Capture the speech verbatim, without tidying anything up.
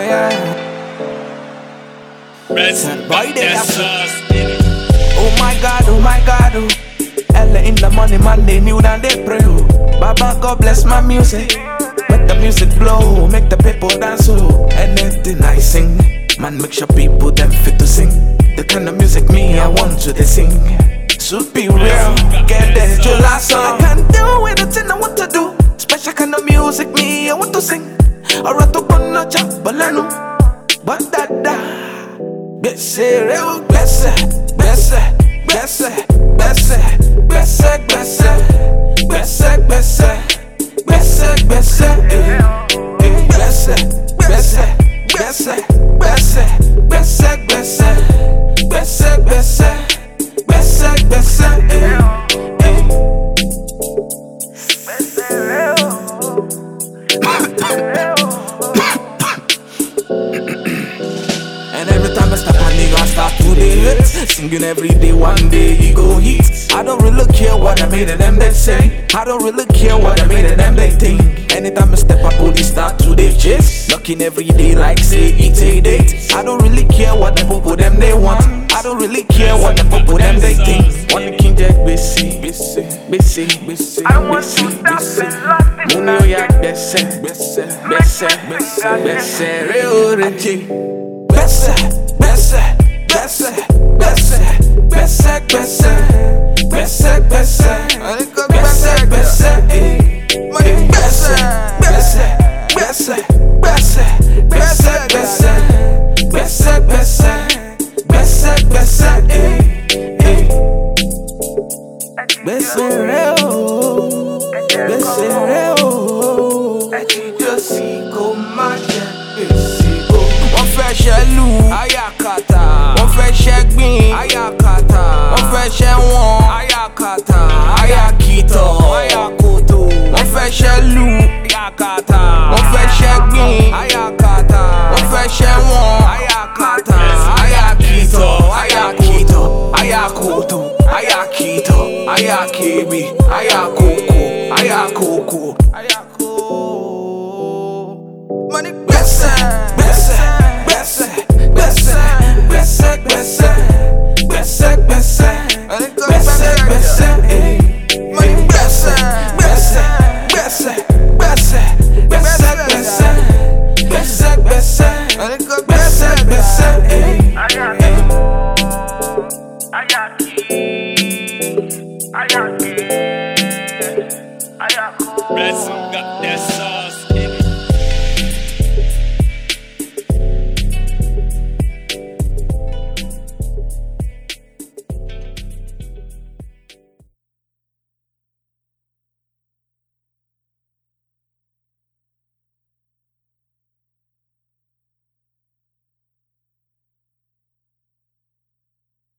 yeah. Said boy they are oh my God, oh my God, oh. L A in the morning, man, they knew that they pray, oh. Baba, God bless my music. Make the music blow, make the people dance, oh. Anything I sing, man, make sure people them fit to sing. The kind of music me, I want to they sing. Superior, get the Jola song. I can't do anything I want to do. Special kind of music me, I want to sing. Or to go no jump, balano. But that da, blesse, real blesse, blesse, blesse, blesse, blesse, blesse, blesse, blesse, blesse, blesse, blesse, blesse, blesse, blesse, blesse, blesse, blesse, blesse. Bessa, bessa, eh, eh. And every time I stop a nigga, I start to the hit. Singing every day, one day you go hit. I don't really care what I made of them they say. I don't really care what I made of them they think. Anytime I step up, police start to the chase. Knocking every day like say it's a date. I don't really care what the people them they want. I don't really care what the people them they think. One the king jack busy, busy, busy, busy. I want to stop it. Munyo yak bese, bese, bese, bese, bese, real rich. Bese, bese, bese, bese, bese, bese, bese, bese, bese, bese, eh. Bese, bese, bese, bese, bese, bese, bese, bese. Bessa, bessa, eh, eh. Bessereo, bessereo. Ejidosigo maje, esigo. Wọ́n fẹ́ ṣẹ́lú, ayakata. Wọ́n fẹ́ ṣẹ́gbìn, ayakata. Wọ́n fẹ́ ṣẹ́wọ̀n, ayakata. Ayakito, ayakoto. Wọ́n fẹ́ ṣẹ́lú, ayakata. Wọ́n fẹ́ ṣẹ́gbìn, ayakata. Wọ́n fẹ́ ṣẹ́wọ̀n, ayakata. Ayakito, ayakito, ayakoto, ayakito, ayakibi, ayakoko, ayakoko, ayako. Money blesse, blesse, blesse, blesse, blesse, blesse, blesse, blesse, blesse, blesse, eh. Money blesse, blesse, blesse, blesse, blesse, blesse, blesse, blesse, blesse, blesse, eh. Ayaki, ayaki, ayako.